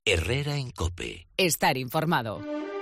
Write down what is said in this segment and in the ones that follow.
Herrera en COPE. Estar informado.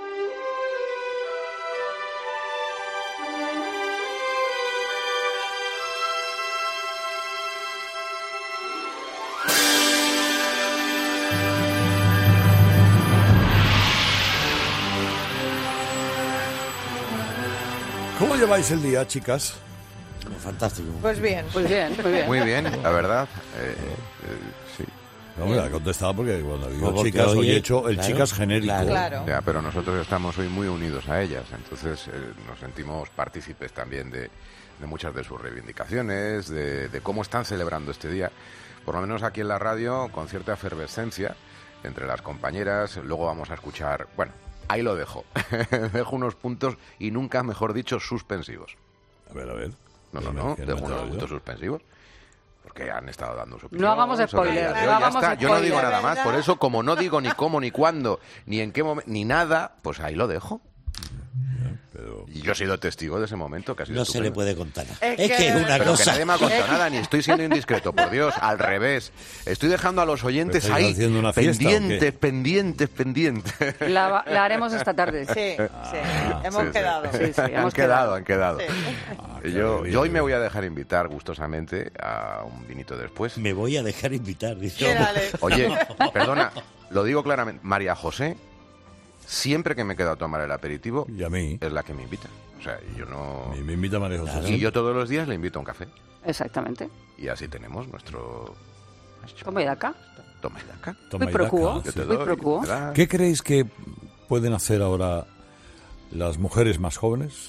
¿Cómo lleváis el día, chicas? Fantástico. Pues bien. Muy bien, la verdad. Sí. No me la he contestado porque cuando digo Porque chicas, hoy oye, he hecho el claro, chicas genérico. Claro. Ya, pero nosotros estamos hoy muy unidos a ellas, entonces nos sentimos partícipes también de muchas de sus reivindicaciones, de cómo están celebrando este día, por lo menos aquí en la radio, con cierta efervescencia entre las compañeras. Luego vamos a escuchar, bueno, ahí lo dejo, dejo unos puntos y nunca, mejor dicho, suspensivos. A ver. No, ¿Qué dejo me unos ha puntos suspensivos. Porque han estado dando su opinión. No hagamos spoiler, sobre el día de hoy. Yo no digo nada más, por eso, como no digo ni cómo, ni cuándo, ni en qué momento, ni nada, pues ahí lo dejo. Pero... Y yo he sido testigo de ese momento, que ha sido No se le estupendo. puede contar. Es Es que que es una Pero que cosa. nadie me ha contado nada, ni estoy siendo indiscreto, por Dios, al revés. Estoy dejando a los oyentes ¿Pero estáis ahí haciendo una fiesta pendientes. La haremos esta tarde. Sí. Hemos Sí. quedado. Sí, Han quedado. Sí. Yo hoy me voy a dejar invitar gustosamente a un vinito después. Me voy a dejar invitar. Dice. Quédale. Oye, perdona, lo digo claramente, María José, siempre que me quedo a tomar el aperitivo, Y a mí. es la que me invita. O sea, yo no... Me invita María José. Claro. Y yo todos los días le invito a un café. Exactamente. Y así tenemos nuestro... Toma y daca. Toma y daca. Toma Muy y procuo. daca, Yo te sí. Muy doy, procuo. me das. ¿Qué creéis que pueden hacer ahora las mujeres más jóvenes?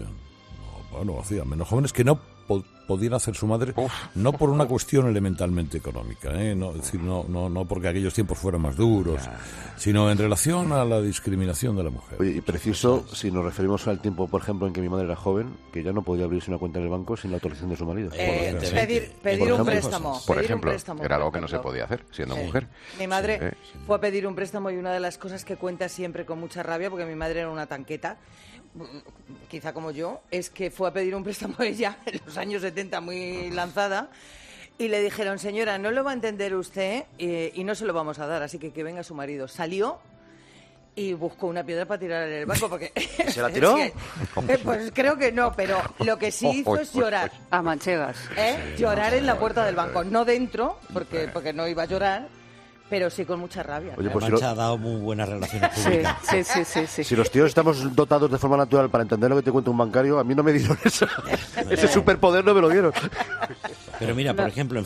Menos jóvenes que no podían hacer su madre, Uf. no por una cuestión elementalmente económica, no, es decir, no porque aquellos tiempos fueran más duros, sino en relación a la discriminación de la mujer. Oye, y preciso, si nos referimos al tiempo, por ejemplo, en que mi madre era joven, que ya no podía abrirse una cuenta en el banco sin la autorización de su marido. Evidentemente. Pedir un Por préstamo. Por pedir un ejemplo, préstamo, era por algo que no se ejemplo. podía hacer siendo Sí. mujer. Mi madre Sí. fue a pedir un préstamo y una de las cosas que cuenta siempre con mucha rabia, porque mi madre era una tanqueta, quizá como yo, es que fue a pedir un préstamo ella en los años 70 muy lanzada y le dijeron, señora, no lo va a entender usted y no se lo vamos a dar, así que venga su marido. Salió y buscó una piedra para tirar en el banco porque... ¿Se la tiró? Pues creo que no, pero lo que sí hizo es llorar. A manchegas. Llorar en la puerta del banco, no dentro, porque no iba a llorar, pero sí con mucha rabia. Oye, La pues si, Mancha ha dado muy buenas relaciones Sí, públicas. sí. si los tíos estamos dotados de forma natural para entender lo que te cuenta un bancario, a mí no me dieron ese superpoder, no me lo dieron. Pero mira, por ejemplo,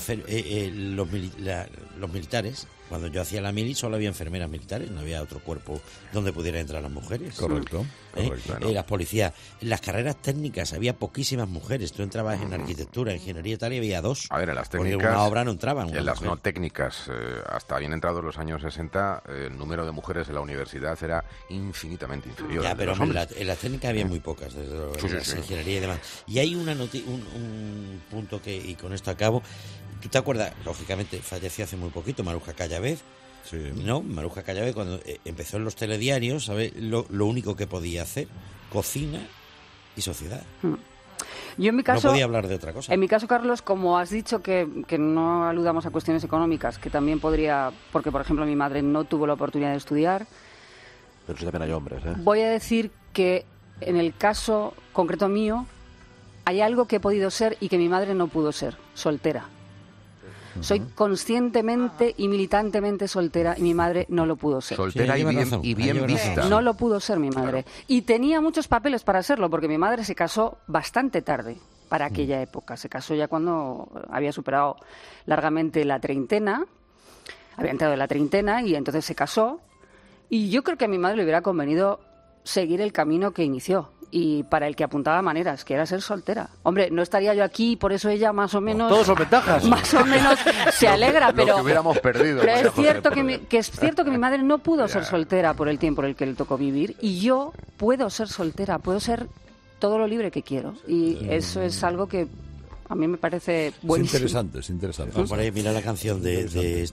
los militares, cuando yo hacía la mili, solo había enfermeras militares, no había otro cuerpo donde pudieran entrar las mujeres. Correcto. Las policías, en las carreras técnicas había poquísimas mujeres. Tú entrabas en arquitectura, ingeniería y tal, y había dos. A ver, en las Porque técnicas... una obra no entraban. En las no técnicas, hasta bien entrados los años 60, el número de mujeres en la universidad era infinitamente inferior. Ya, al de pero los hombres. en las técnicas había muy pocas, desde luego, Sí, en sí, las sí. ingeniería y demás. Y hay un punto que, y con esto acabo, ¿tú te acuerdas? Lógicamente, falleció hace muy poquito Maruja Callavez. Sí. No, Maruja Callavez cuando empezó en los telediarios, ¿sabes? Lo único que podía hacer, cocina y sociedad. Yo en mi caso... No podía hablar de otra cosa. En mi caso, Carlos, como has dicho que no aludamos a cuestiones económicas, que también podría... Porque, por ejemplo, mi madre no tuvo la oportunidad de estudiar. Pero sí también hay hombres, ¿eh? Voy a decir que en el caso concreto mío hay algo que he podido ser y que mi madre no pudo ser, soltera. Soy conscientemente y militantemente soltera y mi madre no lo pudo ser. Soltera Sí, y lleva bien, razón, y bien lleva razón. vista. No lo pudo ser mi madre. Y tenía muchos papeles para serlo, porque mi madre se casó bastante tarde para aquella época. Se casó ya cuando había superado largamente la treintena, había entrado en la treintena y entonces se casó. Y yo creo que a mi madre le hubiera convenido seguir el camino que inició y para el que apuntaba maneras, que era ser soltera. Hombre, no estaría yo aquí, por eso ella más o menos... Todos son ventajas. Más o menos se alegra, Lo pero... que hubiéramos perdido. Pero María es José, cierto por ver. que es cierto que mi madre no pudo ser soltera por el tiempo en el que le tocó vivir y yo puedo ser soltera, puedo ser todo lo libre que quiero y eso es algo que a mí me parece Es buenísimo. interesante. Vamos por ahí, mira la canción de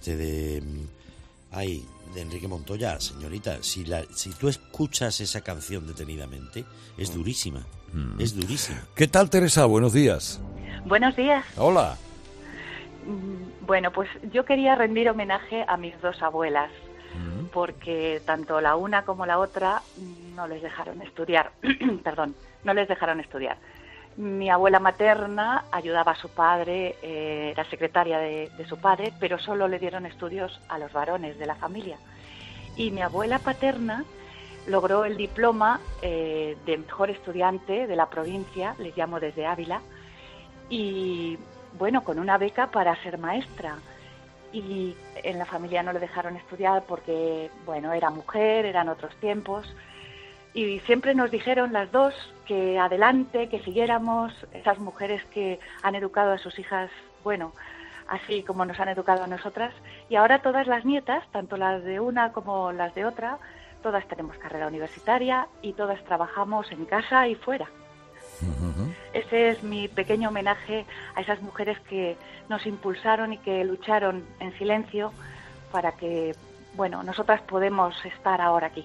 Enrique Montoya, señorita. Si tú escuchas esa canción detenidamente, es durísima. Es durísima. ¿Qué tal, Teresa? Buenos días. Buenos días. Hola. Bueno, pues yo quería rendir homenaje a mis dos abuelas. porque tanto la una como la otra no les dejaron estudiar. Perdón, no les dejaron estudiar. Mi abuela materna ayudaba a su padre, era secretaria de su padre, pero solo le dieron estudios a los varones de la familia. Y mi abuela paterna logró el diploma de mejor estudiante de la provincia, les llamo desde Ávila, y bueno, con una beca para ser maestra. Y en la familia no le dejaron estudiar porque, bueno, era mujer, eran otros tiempos. Y siempre nos dijeron las dos que adelante, que siguiéramos, esas mujeres que han educado a sus hijas, bueno, así como nos han educado a nosotras. Y ahora todas las nietas, tanto las de una como las de otra, todas tenemos carrera universitaria y todas trabajamos en casa y fuera. Ese es mi pequeño homenaje a esas mujeres que nos impulsaron y que lucharon en silencio para que, bueno, nosotras podemos estar ahora aquí.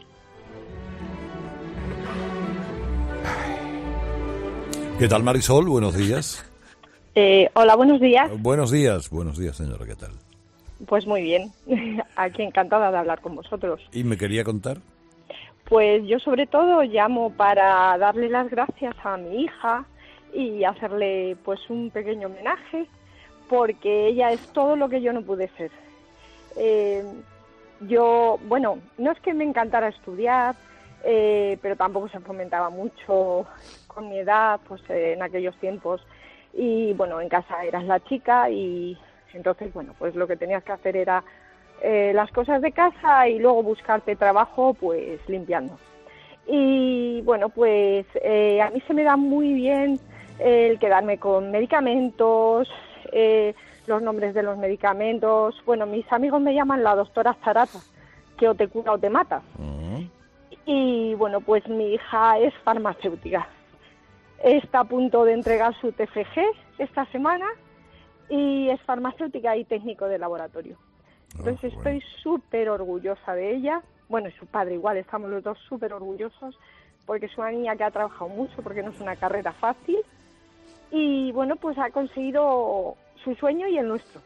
¿Qué tal, Marisol? Buenos días. Hola, buenos días. Buenos días, señora. ¿Qué tal? Pues muy bien. Aquí encantada de hablar con vosotros. ¿Y me quería contar? Pues yo sobre todo llamo para darle las gracias a mi hija y hacerle pues un pequeño homenaje, porque ella es todo lo que yo no pude ser. Yo, bueno, no es que me encantara estudiar, pero tampoco se fomentaba mucho con mi edad, pues en aquellos tiempos. Y bueno, en casa eras la chica y entonces, bueno, pues lo que tenías que hacer era las cosas de casa y luego buscarte trabajo pues limpiando. Y bueno, pues a mí se me da muy bien el quedarme con medicamentos, los nombres de los medicamentos. Bueno, mis amigos me llaman la doctora Zarata, que o te cura o te mata. Y bueno, pues mi hija es farmacéutica. Está a punto de entregar su TFG esta semana y es farmacéutica y técnico de laboratorio. Entonces estoy súper orgullosa de ella. Bueno, y su padre igual, estamos los dos súper orgullosos porque es una niña que ha trabajado mucho, porque no es una carrera fácil. Y bueno, pues ha conseguido su sueño y el nuestro.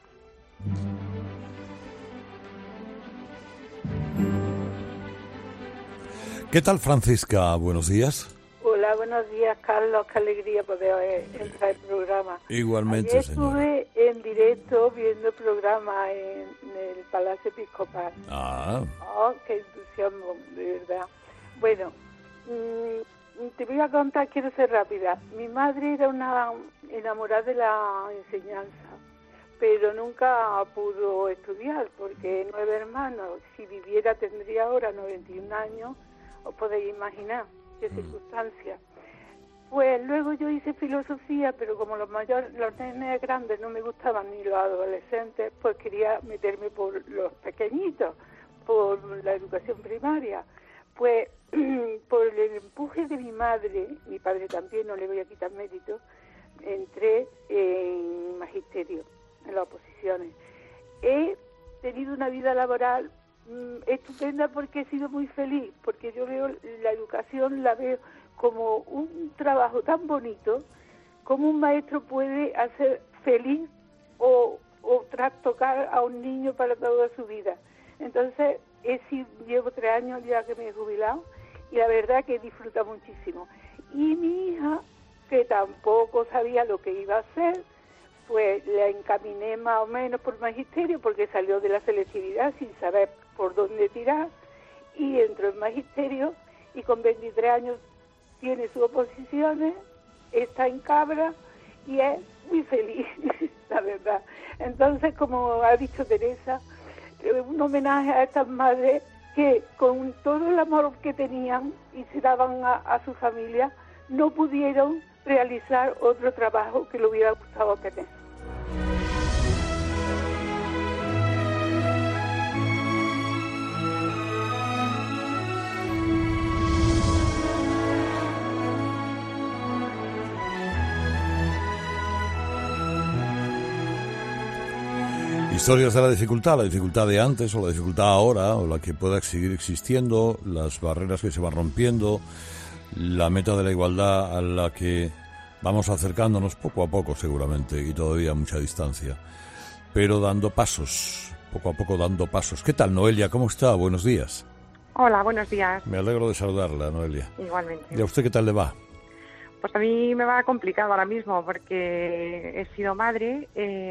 ¿Qué tal, Francisca? Buenos días. Hola, buenos días, Carlos. Qué alegría poder entrar al programa. Igualmente, ayer señora. Estuve en directo viendo el programa en el Palacio Episcopal. Oh, qué entusiasmo, de verdad. Bueno, te voy a contar, quiero ser rápida. Mi madre era una enamorada de la enseñanza, pero nunca pudo estudiar porque 9 hermanos. Si viviera tendría ahora 91 años, os podéis imaginar qué circunstancias. Pues luego yo hice filosofía, pero como los nenes grandes no me gustaban ni los adolescentes, pues quería meterme por los pequeñitos, por la educación primaria. Pues por el empuje de mi madre, mi padre también, no le voy a quitar mérito, entré en magisterio, en las oposiciones. He tenido una vida laboral estupenda porque he sido muy feliz, porque yo veo la educación, la veo como un trabajo tan bonito, como un maestro puede hacer feliz o trastocar a un niño para toda su vida. Entonces, llevo 3 años ya que me he jubilado y la verdad que disfruta muchísimo. Y mi hija, que tampoco sabía lo que iba a hacer, pues la encaminé más o menos por magisterio porque salió de la selectividad sin saber por dónde tirar y entró en magisterio y con 23 años tiene sus oposiciones, está en Cabra y es muy feliz, la verdad. Entonces, como ha dicho Teresa, un homenaje a estas madres que con todo el amor que tenían y se daban a su familia, no pudieron realizar otro trabajo que le hubiera gustado tener. Historias de la dificultad de antes o la dificultad ahora o la que pueda seguir existiendo, las barreras que se van rompiendo, la meta de la igualdad a la que vamos acercándonos poco a poco seguramente y todavía a mucha distancia, pero dando pasos poco a poco dando pasos. ¿Qué tal, Noelia? ¿Cómo está? Buenos días. Hola, buenos días. Me alegro de saludarla, Noelia. Igualmente. ¿Y a usted qué tal le va? Pues a mí me va complicado ahora mismo porque he sido madre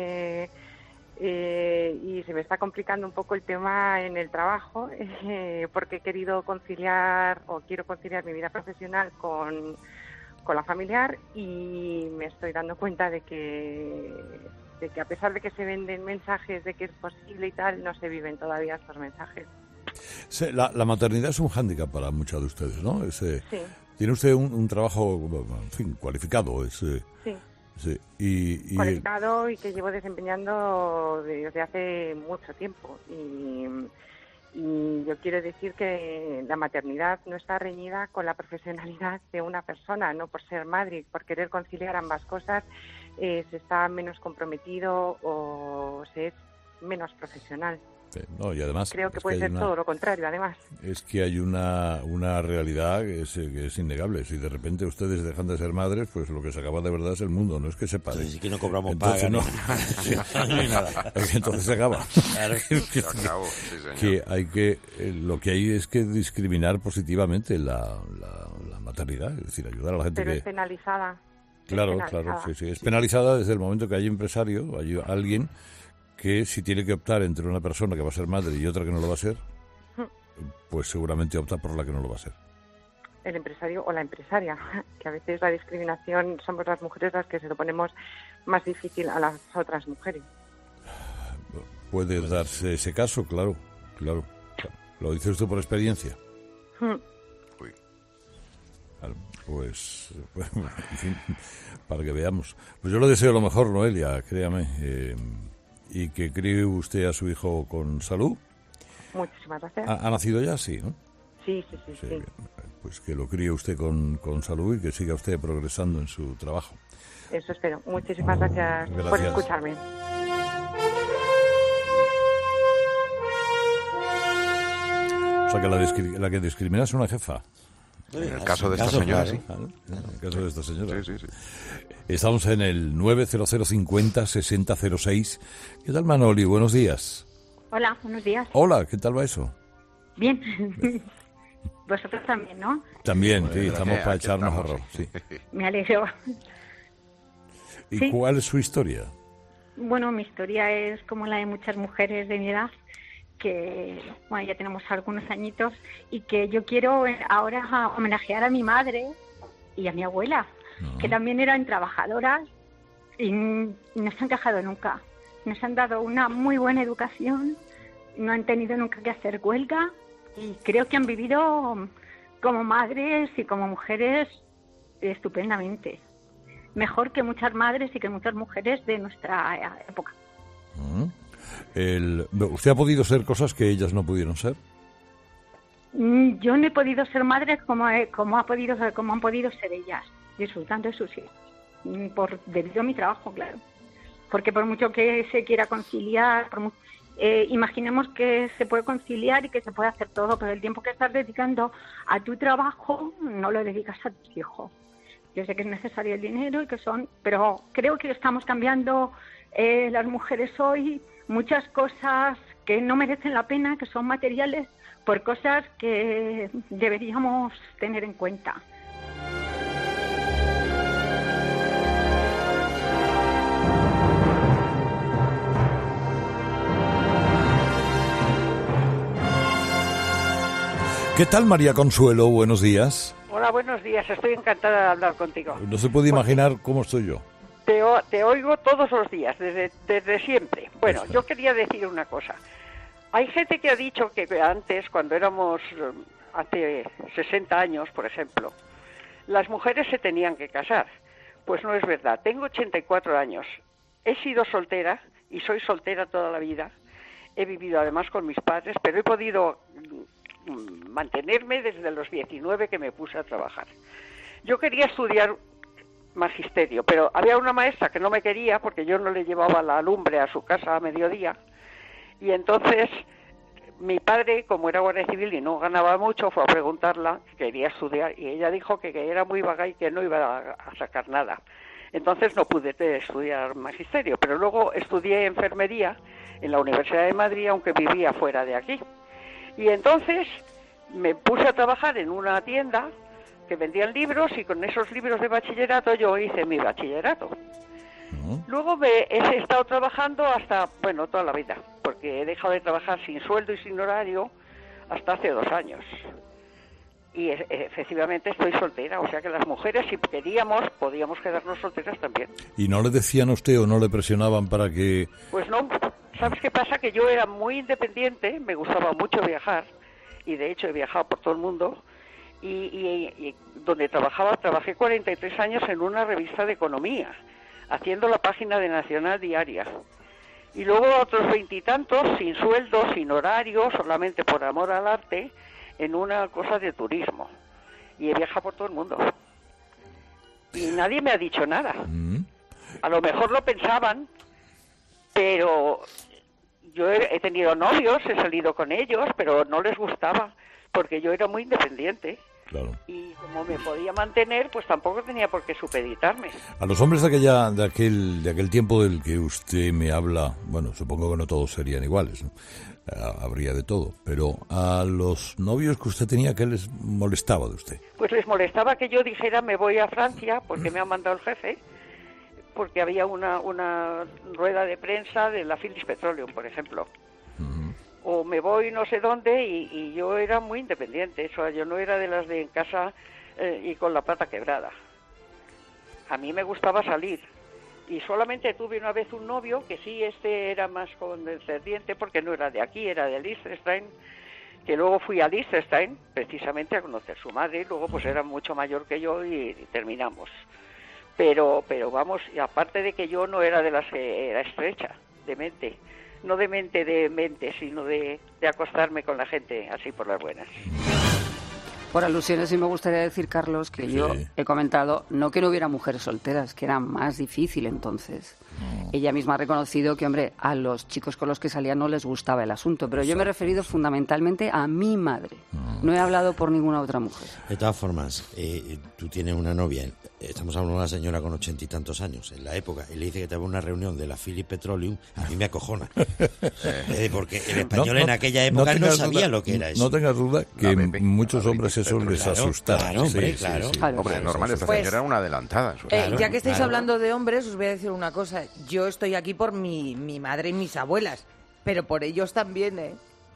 y se me está complicando un poco el tema en el trabajo porque he querido conciliar o quiero conciliar mi vida profesional con la familiar y me estoy dando cuenta de que a pesar de que se venden mensajes de que es posible y tal, no se viven todavía estos mensajes. Sí, la maternidad es un hándicap para muchas de ustedes, ¿no? Sí. Tiene usted un trabajo, en fin, cualificado. Sí. Y cualificado y que llevo desempeñando desde hace mucho tiempo. Y yo quiero decir que la maternidad no está reñida con la profesionalidad de una persona, no por ser madre, por querer conciliar ambas cosas, se está menos comprometido o se es menos profesional. No, y además creo que puede ser todo lo contrario, además. Es que hay una realidad que es innegable. Si de repente ustedes dejan de ser madres, pues lo que se acaba de verdad es el mundo, no es que se pare. Sí, que no cobramos entonces, paga. No hay nada. Entonces se acaba. Claro. Se acabó, sí, señor. Que hay lo que hay es que discriminar positivamente la maternidad, es decir, ayudar a la gente Pero que... es penalizada. Claro, sí. Es penalizada desde el momento que hay empresario, hay alguien que si tiene que optar entre una persona que va a ser madre y otra que no lo va a ser, pues seguramente opta por la que no lo va a ser. El empresario o la empresaria, que a veces la discriminación somos las mujeres las que se lo ponemos más difícil a las otras mujeres. Puede darse ese caso, claro. ¿Lo dice usted por experiencia? Uy. Pues, en fin, para que veamos. Pues yo le deseo lo mejor, Noelia, créame. Y que críe usted a su hijo con salud. Muchísimas gracias. ¿Ha nacido ya? Sí, ¿no? Sí. Pues que lo críe usted con salud y que siga usted progresando en su trabajo. Eso espero. Muchísimas gracias por escucharme. O sea que la que discrimina es una jefa. En el caso de esta señora, sí. En el caso de esta señora. Sí. Estamos en el 90050-6006. ¿Qué tal, Manoli? Buenos días. Hola, buenos días. Hola, ¿qué tal va eso? Bien. Vosotros también, ¿no? También, sí, estamos para echarnos horror. Sí. Me alegro. ¿Y sí. cuál es su historia? Bueno, mi historia es como la de muchas mujeres de mi edad, que bueno, ya tenemos algunos añitos, y que yo quiero ahora homenajear a mi madre y a mi abuela, que también eran trabajadoras y no se han quejado nunca. Nos han dado una muy buena educación, no han tenido nunca que hacer huelga y creo que han vivido como madres y como mujeres estupendamente. Mejor que muchas madres y que muchas mujeres de nuestra época. ¿Usted ha podido ser cosas que ellas no pudieron ser? Yo no he podido ser madre como han podido ser ellas, disfrutando de sus hijos, debido a mi trabajo, claro. Porque por mucho que se quiera conciliar, imaginemos que se puede conciliar y que se puede hacer todo, pero el tiempo que estás dedicando a tu trabajo no lo dedicas a tus hijos. Yo sé que es necesario el dinero pero creo que estamos cambiando las mujeres hoy muchas cosas que no merecen la pena, que son materiales, por cosas que deberíamos tener en cuenta. ¿Qué tal, María Consuelo? Buenos días. Hola, buenos días. Estoy encantada de hablar contigo. No se puede imaginar cómo estoy yo. Te oigo todos los días, desde siempre. Bueno, yo quería decir una cosa. Hay gente que ha dicho que antes, cuando éramos hace 60 años, por ejemplo, las mujeres se tenían que casar. Pues no es verdad. Tengo 84 años. He sido soltera y soy soltera toda la vida. He vivido además con mis padres, pero he podido mantenerme desde los 19 que me puse a trabajar. Yo quería estudiar magisterio, pero había una maestra que no me quería porque yo no le llevaba la lumbre a su casa a mediodía, y entonces mi padre, como era guardia civil y no ganaba mucho, fue a preguntarla que quería estudiar y ella dijo que era muy vaga y que no iba a sacar nada. Entonces no pude estudiar magisterio, pero luego estudié enfermería en la Universidad de Madrid, aunque vivía fuera de aquí. Y entonces me puse a trabajar en una tienda que vendían libros, y con esos libros de bachillerato yo hice mi bachillerato. Luego he estado trabajando hasta, bueno, toda la vida, porque he dejado de trabajar sin sueldo y sin horario hasta hace 2 años. Y efectivamente estoy soltera, o sea que las mujeres, si queríamos, podíamos quedarnos solteras también. ¿Y no le decían a usted o no le presionaban para que...? Pues no, ¿sabes qué pasa? Que yo era muy independiente, me gustaba mucho viajar, y de hecho he viajado por todo el mundo, y donde trabajé 43 años en una revista de economía, haciendo la página de Nacional Diaria. Y luego otros 20 y tantos, sin sueldo, sin horario, solamente por amor al arte, en una cosa de turismo. Y he viajado por todo el mundo. Y nadie me ha dicho nada. A lo mejor lo pensaban, pero yo he tenido novios, he salido con ellos, pero no les gustaba, porque yo era muy independiente. Claro. Y como me podía mantener, pues tampoco tenía por qué supeditarme. A los hombres de aquel tiempo del que usted me habla, bueno, supongo que no todos serían iguales, ¿no? Habría de todo, pero a los novios que usted tenía, ¿qué les molestaba de usted? Pues les molestaba que yo dijera me voy a Francia porque me ha mandado el jefe, porque había una rueda de prensa de la Phillips Petroleum, por ejemplo. O me voy no sé dónde, y yo era muy independiente, eso, yo no era de las de en casa y con la pata quebrada. A mí me gustaba salir, y solamente tuve una vez un novio, que sí, era más condescendiente, porque no era de aquí, era de Liechtenstein, que luego fui a Liechtenstein, precisamente a conocer su madre, y luego pues era mucho mayor que yo, y terminamos. Pero vamos, y aparte de que yo no era de las que era estrecha, de mente, no de mente, sino de acostarme con la gente así por las buenas. Por alusiones, sí me gustaría decir, Carlos, que yo he comentado, no que no hubiera mujeres solteras, que era más difícil entonces. Ella misma ha reconocido que, hombre, a los chicos con los que salía no les gustaba el asunto, pero yo me he referido fundamentalmente a mi madre. No he hablado por ninguna otra mujer. De todas formas, tú tienes una novia, estamos hablando de una señora con 80 y tantos años, en la época, y le dice que te va a una reunión de la Phillips Petroleum, a mí me acojona. Porque el español en aquella época no sabía lo que era eso. No tengas duda que muchos hombres eso les asusta. Claro, hombre, claro. Hombre, normal, esta señora era una adelantada. Ya que estáis hablando de hombres, os voy a decir una cosa. Yo estoy aquí por mi madre y mis abuelas, pero por ellos también, ¿eh?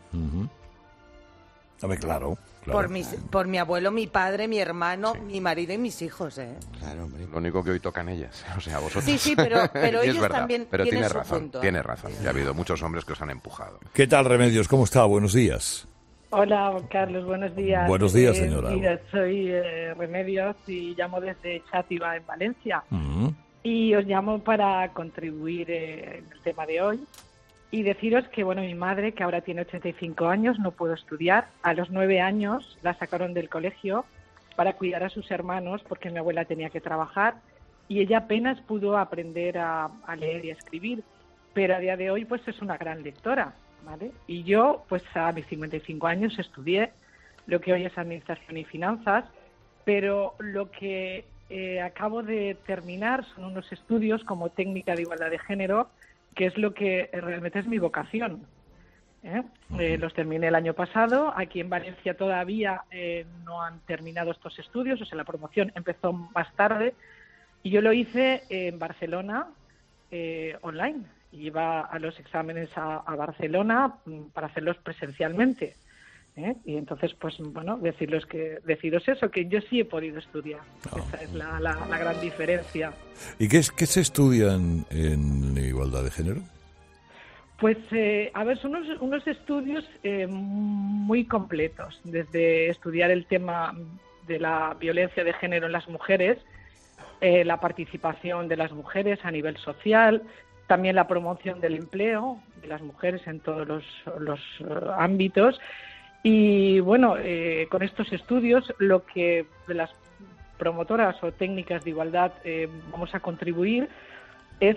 Hombre, claro. Por mi abuelo, mi padre, mi hermano, mi marido y mis hijos, ¿eh? Claro, hombre. Lo único que hoy tocan ellas, o sea, vosotros. Sí, pero y ellos verdad, también pero tienen tienes su razón, punto. tienes razón. Ya ha habido muchos hombres que os han empujado. ¿Qué tal, Remedios? ¿Cómo está? Buenos días. Hola, Carlos, buenos días. Buenos días, señora. Mira, soy Remedios y llamo desde Xàtiva, en Valencia. Y os llamo para contribuir en el tema de hoy y deciros que, bueno, mi madre, que ahora tiene 85 años, no pudo estudiar. A los 9 años la sacaron del colegio para cuidar a sus hermanos porque mi abuela tenía que trabajar y ella apenas pudo aprender a leer y a escribir. Pero a día de hoy, pues es una gran lectora, ¿vale? Y yo, pues a mis 55 años estudié lo que hoy es Administración y Finanzas, pero lo que acabo de terminar son unos estudios como técnica de igualdad de género, que es lo que realmente es mi vocación. Los terminé el año pasado. Aquí en Valencia todavía no han terminado estos estudios, o sea, la promoción empezó más tarde, y yo lo hice en Barcelona online. Iba a los exámenes a Barcelona para hacerlos presencialmente. Y entonces, pues bueno, deciros eso, que yo sí he podido estudiar. Esa es la gran diferencia. ¿Y qué se estudia en igualdad de género? Pues, a ver, son unos estudios muy completos, desde estudiar el tema de la violencia de género en las mujeres, la participación de las mujeres a nivel social, también la promoción del empleo de las mujeres en todos los ámbitos. Y bueno, con estos estudios lo que de las promotoras o técnicas de igualdad vamos a contribuir es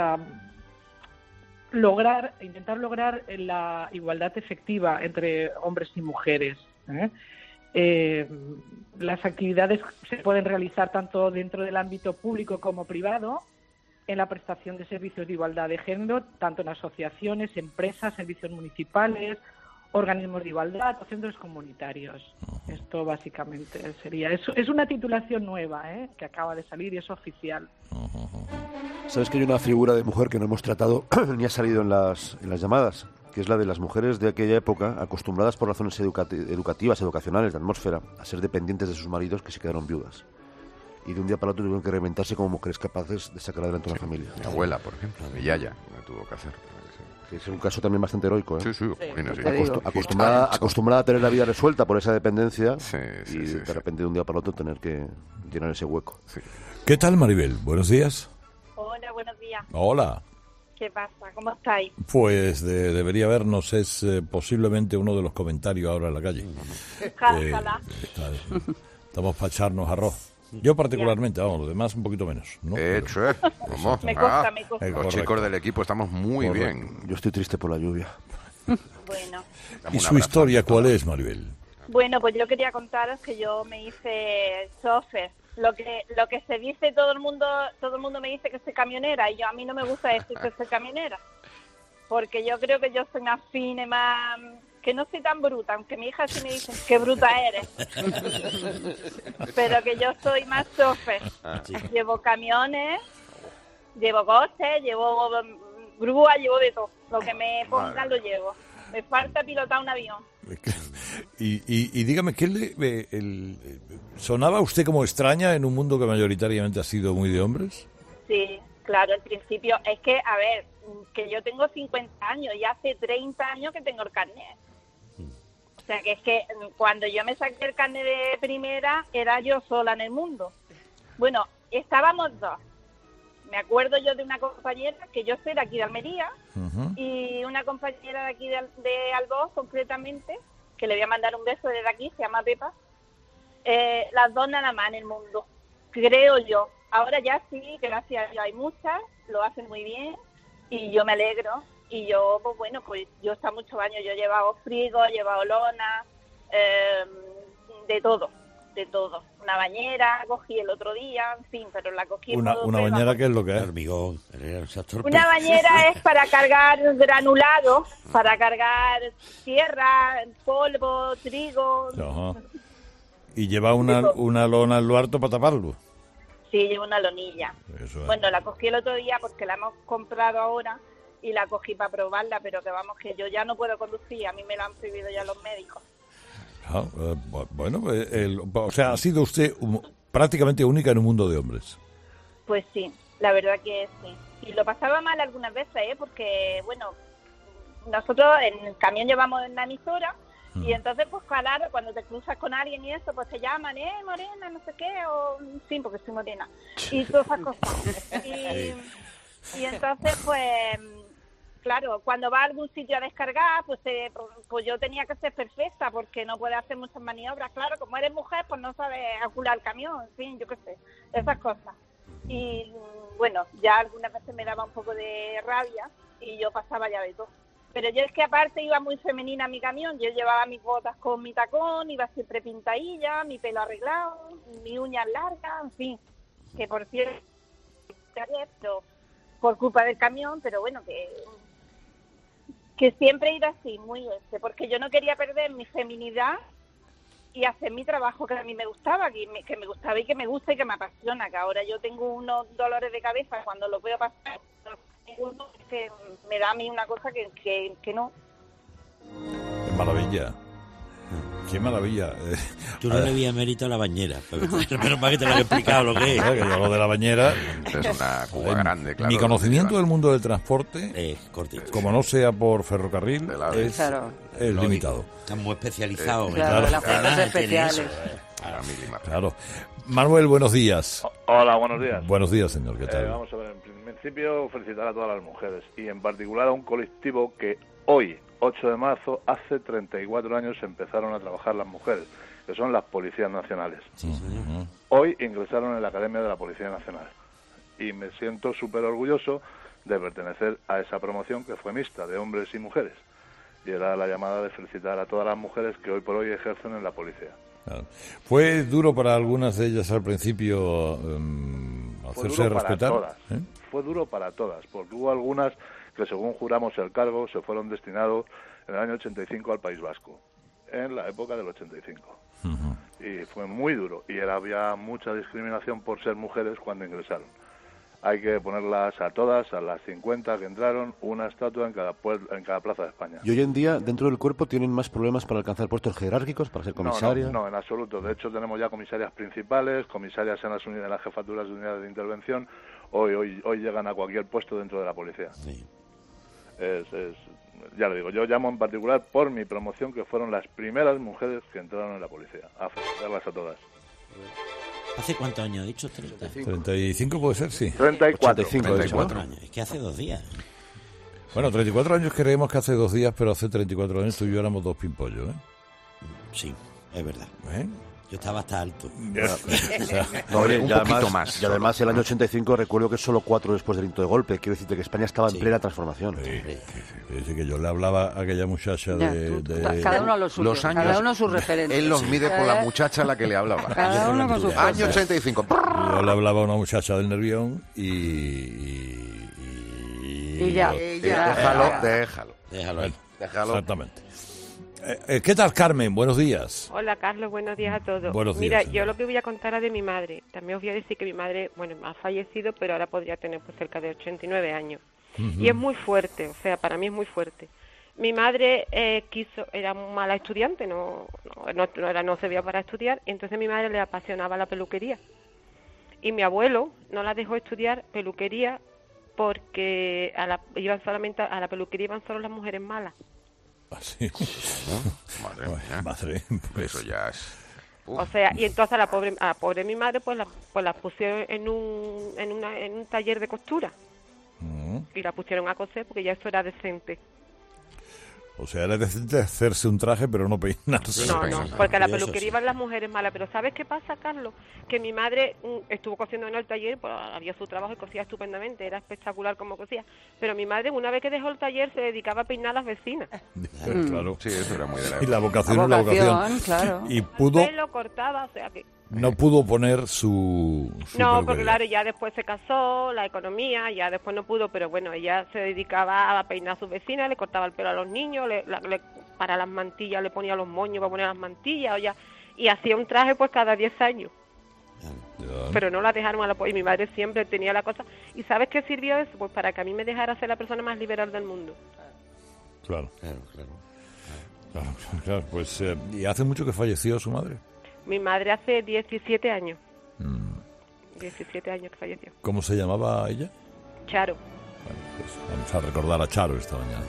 intentar lograr la igualdad efectiva entre hombres y mujeres. Las actividades se pueden realizar tanto dentro del ámbito público como privado, en la prestación de servicios de igualdad de género, tanto en asociaciones, empresas, servicios municipales, organismos de igualdad o centros comunitarios. Esto básicamente sería. Es una titulación nueva, que acaba de salir y es oficial. ¿Sabes que hay una figura de mujer que no hemos tratado ni ha salido en las llamadas? Que es la de las mujeres de aquella época, acostumbradas por razones educativas, educacionales, de atmósfera, a ser dependientes de sus maridos que se quedaron viudas. Y de un día para otro tuvieron que reinventarse como mujeres capaces de sacar adelante una familia. Mi abuela, por ejemplo, mi yaya, lo tuvo que hacer. Que es un caso también bastante heroico, ¿eh? Sí. Acostumbrada a tener la vida resuelta por esa dependencia y de repente de un día para otro tener que llenar ese hueco. ¿Qué tal, Maribel? Buenos días. Hola, buenos días. Hola. ¿Qué pasa? ¿Cómo estáis? Pues debería vernos, es posiblemente uno de los comentarios ahora en la calle. Ojalá. Estamos para echarnos arroz. Yo particularmente, vamos, los demás un poquito menos, ¿no? Vamos. Me consta. Los chicos del equipo estamos muy bien. Yo estoy triste por la lluvia. Bueno. ¿Y su historia cuál es, Maribel? Bueno, pues yo quería contaros que yo me hice chofer. Lo que se dice, todo el mundo me dice que soy camionera, y a mí no me gusta decir que soy camionera, porque yo creo que yo soy más fina, más, que no soy tan bruta, aunque mi hija sí me dice qué bruta eres, pero que yo soy más chofer. Llevo camiones, llevo coches, llevo grúa, llevo de todo, lo que me pongan lo llevo. Me falta pilotar un avión. Y dígame, ¿sonaba usted como extraña en un mundo que mayoritariamente ha sido muy de hombres? Sí, claro, al principio. Es que, a ver, que yo tengo 50 años y hace 30 años que tengo el carnet. O sea, que es que cuando yo me saqué el carnet de primera, era yo sola en el mundo. Bueno, estábamos dos. Me acuerdo yo de una compañera, que yo soy de aquí de Almería, y una compañera de aquí de Alboz, concretamente, que le voy a mandar un beso desde aquí, se llama Pepa. Las dos nada más en el mundo, creo yo. Ahora ya sí, gracias a Dios hay muchas, lo hacen muy bien, y yo me alegro. Y yo, pues bueno, pues yo he estado muchos años, yo he llevado frigo, he llevado lona, de todo. Una bañera cogí el otro día, en fin, pero la cogí... ¿Una bañera qué es lo que es? Hormigón. Una bañera es para cargar granulado, para cargar tierra, polvo, trigo... Ajá. ¿Y lleva una lona en lo harto para taparlo? Sí, llevo una lonilla. Eso es. Bueno, la cogí el otro día porque la hemos comprado ahora y la cogí para probarla, pero que vamos, que yo ya no puedo conducir, a mí me lo han prohibido ya los médicos. Bueno, o sea, ha sido usted prácticamente única en un mundo de hombres. Pues sí, la verdad que sí. Y lo pasaba mal algunas veces, porque, bueno, nosotros en el camión llevamos una emisora y entonces, pues claro, cuando te cruzas con alguien y eso, pues te llaman, morena, no sé qué, o sí, porque soy morena, y todas esas cosas. Y entonces, pues... Claro, cuando va a algún sitio a descargar, pues yo tenía que ser perfecta porque no puede hacer muchas maniobras. Claro, como eres mujer, pues no sabes acular el camión, en fin, yo qué sé, esas cosas. Y bueno, ya algunas veces me daba un poco de rabia y yo pasaba ya de todo. Pero yo es que aparte iba muy femenina a mi camión, yo llevaba mis botas con mi tacón, iba siempre pintadilla, mi pelo arreglado, mis uñas largas, en fin, que por cierto, por culpa del camión, pero bueno, que siempre he ido así, muy porque yo no quería perder mi feminidad y hacer mi trabajo que a mí me gustaba, que me gustaba y que me gusta y que me apasiona, que ahora yo tengo unos dolores de cabeza cuando los veo pasar, que me da a mí una cosa que no. ¡Qué maravilla! ¡Qué maravilla! Tú no le habías mérito a la bañera, pero para que te lo he explicado lo que es. Que yo lo de la bañera... Es una cuba grande, claro. Mi conocimiento del mundo del transporte, es cortito. Como no sea por ferrocarril, es limitado. Están muy especializados. Claro, las fuerzas especiales. Claro. Manuel, buenos días. Hola, buenos días. Buenos días, señor. ¿Qué tal? Vamos a ver, en principio felicitar a todas las mujeres y en particular a un colectivo que hoy, 8 de marzo, hace 34 años empezaron a trabajar las mujeres, que son las policías nacionales. Sí, señor. Hoy ingresaron en la Academia de la Policía Nacional y me siento súper orgulloso de pertenecer a esa promoción que fue mixta, de hombres y mujeres. Y era la llamada de felicitar a todas las mujeres que hoy por hoy ejercen en la policía. Claro. ¿Fue duro para algunas de ellas al principio hacerse respetar. Fue duro para todas, porque hubo algunas que según juramos el cargo se fueron destinados en el año 85 al País Vasco, en la época del 85. Y fue muy duro, y había mucha discriminación por ser mujeres cuando ingresaron. Hay que ponerlas a todas, a las 50 que entraron, una estatua en cada plaza de España. ¿Y hoy en día, dentro del cuerpo, tienen más problemas para alcanzar puestos jerárquicos, para ser comisaria? No, en absoluto. De hecho, tenemos ya comisarias principales, comisarias en las jefaturas de unidades de intervención. Hoy llegan a cualquier puesto dentro de la policía. Sí. Ya le digo, yo llamo en particular por mi promoción, que fueron las primeras mujeres que entraron en la policía. A felicitarlas a todas. ¿Hace cuántos años ha dicho? 35 puede ser, sí. 34 años. Es que hace 2 días. Bueno, 34 años creemos que hace 2 días, pero hace 34 años tú y yo éramos 2 pimpollos, ¿eh? Sí, es verdad. Yo estaba hasta alto. Un poquito más. Y además el año 85 recuerdo que es solo 4 después del hito de golpe. Quiero decirte que España estaba en plena transformación. Sí, que yo le hablaba a aquella muchacha de cada uno a lo suyo, los años, cada uno sus referentes. Él los mide por la muchacha a la que le hablaba. Cada uno con su año 85. Yo le hablaba a una muchacha del Nervión y ya. Déjalo. Exactamente. ¿Qué tal, Carmen? Buenos días. Hola, Carlos. Buenos días a todos. Buenos días, Mira, señor. yo lo que voy a contar es de mi madre. También os voy a decir que mi madre, bueno, ha fallecido, pero ahora podría tener pues cerca de 89 años. Y es muy fuerte, o sea, para mí es muy fuerte. Mi madre era mala estudiante, no se veía para estudiar, y entonces a mi madre le apasionaba la peluquería. Y mi abuelo no la dejó estudiar peluquería porque a la peluquería iban solo las mujeres malas. Así. Madre, pues eso ya es. O sea, y entonces a la pobre mi madre pues la pusieron en un taller de costura. Y la pusieron a coser porque ya eso era decente. O sea, era decente hacerse un traje, pero no peinarse. No, porque a la peluquería iban las mujeres malas. Pero ¿sabes qué pasa, Carlos? Que mi madre estuvo cosiendo en el taller, pues había su trabajo y cosía estupendamente, era espectacular como cosía. Pero mi madre, una vez que dejó el taller, se dedicaba a peinar a las vecinas. Claro. Sí, eso era muy de la Y la vocación. Claro. Y pudo... El pelo cortaba, o sea que... No pudo poner su no, porque claro, ya después se casó, la economía, ya después no pudo, pero bueno, ella se dedicaba a peinar a sus vecinas, le cortaba el pelo a los niños, para las mantillas le ponía los moños para poner las mantillas, y hacía un traje pues cada 10 años. Pero no la dejaron a la y mi madre siempre tenía la cosa. ¿Y sabes qué sirvió eso? Pues para que a mí me dejara ser la persona más liberal del mundo. Claro. Pues, ¿y hace mucho que falleció su madre? Mi madre hace 17 años. 17 años que falleció. ¿Cómo se llamaba ella? Charo. Bueno, pues vamos a recordar a Charo esta mañana.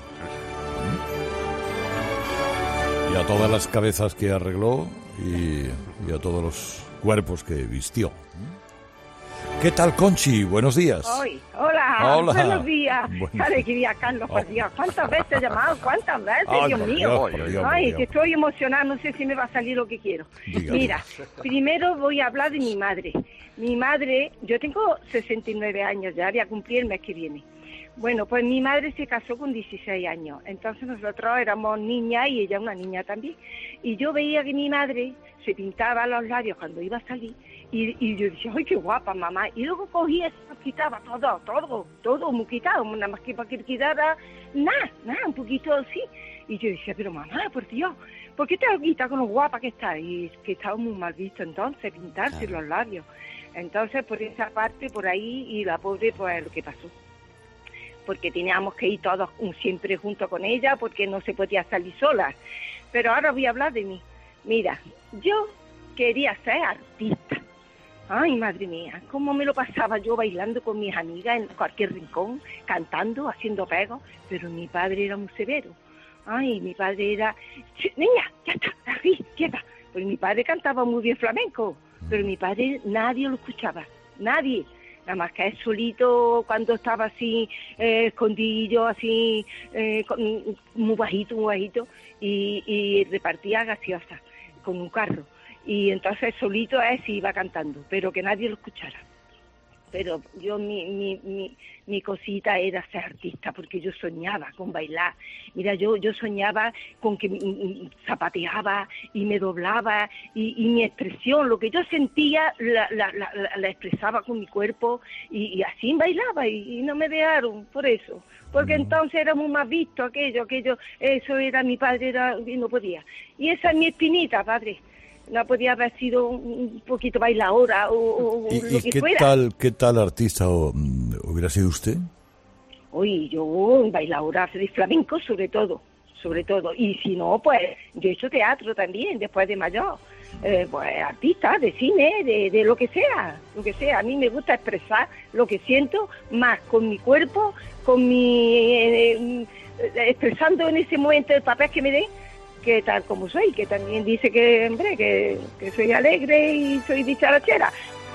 Y a todas las cabezas que arregló y a todos los cuerpos que vistió. ¿Qué tal, Conchi? Buenos días. Hola. Buenos días. Qué alegría, Carlos, por Dios. ¿Cuántas veces he llamado? ¿Cuántas veces? Dios mío. Que estoy emocionada, no sé si me va a salir lo que quiero. Mira, primero voy a hablar de mi madre. Mi madre, yo tengo 69 años ya, voy a cumplir el mes que viene. Bueno, pues mi madre se casó con 16 años. Entonces nosotros éramos niñas y ella una niña también. Y yo veía que mi madre se pintaba los labios cuando iba a salir. Y yo decía, ¡ay, qué guapa, mamá! Y luego cogía, se quitaba todo muy quitado, nada más que para que quitara nada, un poquito así. Y yo decía, pero mamá, por Dios, ¿por qué te has quitado con lo guapa que está? Y es que estaba muy mal visto entonces, pintarse los labios. Entonces, por esa parte, por ahí, y la pobre, pues lo que pasó. Porque teníamos que ir todos siempre junto con ella, porque no se podía salir sola. Pero ahora voy a hablar de mí. Mira, yo quería ser artista. Ay, madre mía, cómo me lo pasaba yo bailando con mis amigas en cualquier rincón, cantando, haciendo pegos, pero mi padre era muy severo. Ay, mi padre era... Niña, ya está, aquí, quieta. Pues mi padre cantaba muy bien flamenco, pero mi padre nadie lo escuchaba, nadie. Nada más que él solito, cuando estaba así, escondido, así, muy bajito, y repartía gaseosa con un carro. Y entonces solito él sí iba cantando, pero que nadie lo escuchara. pero yo mi cosita era ser artista, porque yo soñaba con bailar. Mira, yo soñaba con que zapateaba y me doblaba, y mi expresión, lo que yo sentía, la expresaba con mi cuerpo, y así bailaba, y no me dejaron por eso. Porque entonces éramos más vistos, aquello, eso era, mi padre y no podía. Y esa es mi espinita, padre. No podía haber sido un poquito bailadora o lo que fuera. ¿Qué tal artista hubiera sido usted? Uy, yo bailadora de flamenco sobre todo. Y si no, pues yo he hecho teatro también, después de mayor. Pues artista, de cine, de lo que sea. A mí me gusta expresar lo que siento más con mi cuerpo, expresando en ese momento el papel que me den, que tal como soy, que también dice que, hombre, que soy alegre y soy dicharachera.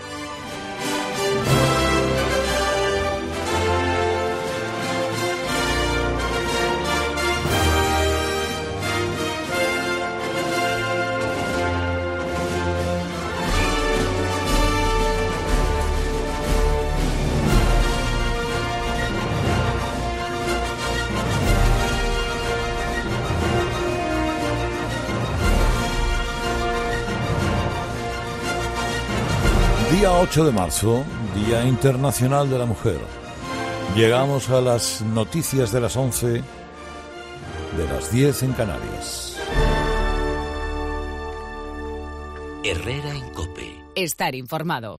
Día 8 de marzo, Día Internacional de la Mujer. Llegamos a las noticias de las 11, de las 10 en Canarias. Herrera en COPE. Estar informado.